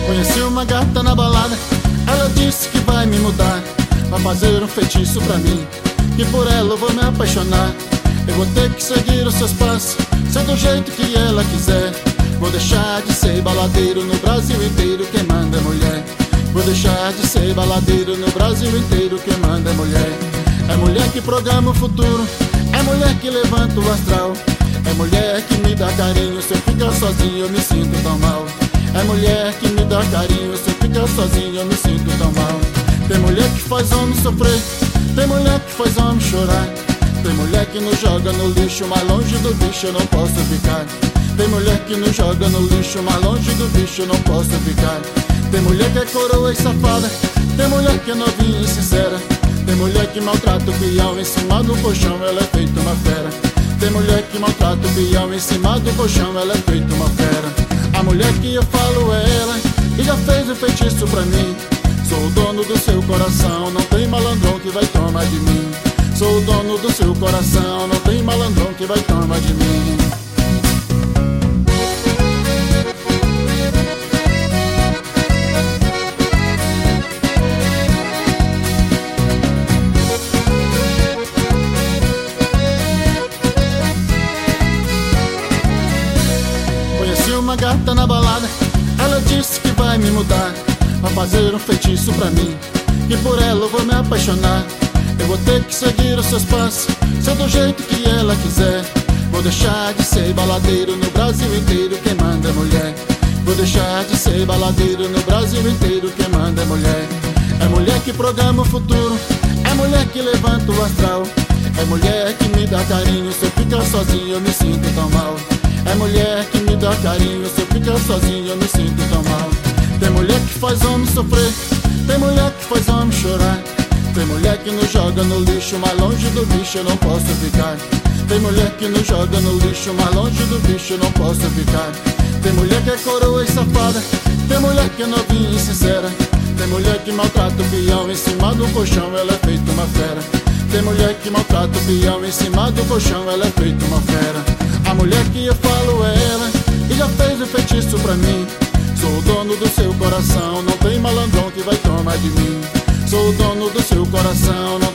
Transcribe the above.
Conheci uma gata na balada, ela disse que vai me mudar, vai fazer um feitiço pra mim, que por ela eu vou me apaixonar. Eu vou ter que seguir os seus passos, ser do jeito que ela quiser. Vou deixar de ser baladeiro no Brasil inteiro, quem manda é mulher. Vou deixar de ser baladeiro no Brasil inteiro, quem manda é mulher. É mulher que programa o futuro, é mulher que levanta o astral, é mulher que me dá carinho, se eu ficar sozinho eu me sinto tão mal. É mulher que me dá carinho, se eu ficar sozinho eu me sinto tão mal. Tem mulher que faz homem sofrer, tem mulher que faz homem chorar, tem mulher que nos joga no lixo, mas longe do bicho eu não posso ficar. Tem mulher que nos joga no lixo, mas longe do bicho eu não posso ficar. Tem mulher que é coroa e safada, tem mulher que é novinha e sincera, tem mulher que maltrata o peão em cima do colchão, ela é feita uma fera. Tem mulher que maltrata o peão em cima do colchão, ela é feita uma fera. A mulher que eu falo é ela, que já fez um feitiço pra mim. Sou o dono do seu coração, não tem malandrão que vai tomar de mim. Sou o dono do seu coração, não tem malandrão que vai tomar de mim. Conheci uma gata na balada, ela disse que vai me mudar, vai fazer um feitiço pra mim, que por ela eu vou me apaixonar. Eu vou ter que seguir os seus passos, ser do jeito que ela quiser. Vou deixar de ser baladeiro no Brasil inteiro, quem manda é mulher. Vou deixar de ser baladeiro no Brasil inteiro, quem manda é mulher. É mulher que programa o futuro, é mulher que levanta o astral, é mulher que me dá carinho, se eu ficar sozinho eu me sinto tão mal. É mulher que me dá carinho, se eu ficar sozinho eu me sinto tão mal. Tem mulher que faz homem sofrer, tem mulher que faz homem chorar, tem mulher que nos joga no lixo, mas longe do bicho eu não posso ficar. Tem mulher que nos joga no lixo, mas longe do bicho eu não posso ficar. Tem mulher que é coroa e safada, tem mulher que é novinha e sincera, tem mulher que maltrata o peão em cima do colchão, ela é feita uma fera. Tem mulher que maltrata o peão em cima do colchão, ela é feita uma fera. A mulher que eu falo é ela, que já fez um feitiço pra mim. Sou o dono do seu coração, não tem malandrão que vai tomar de mim. Sou o dono do seu coração,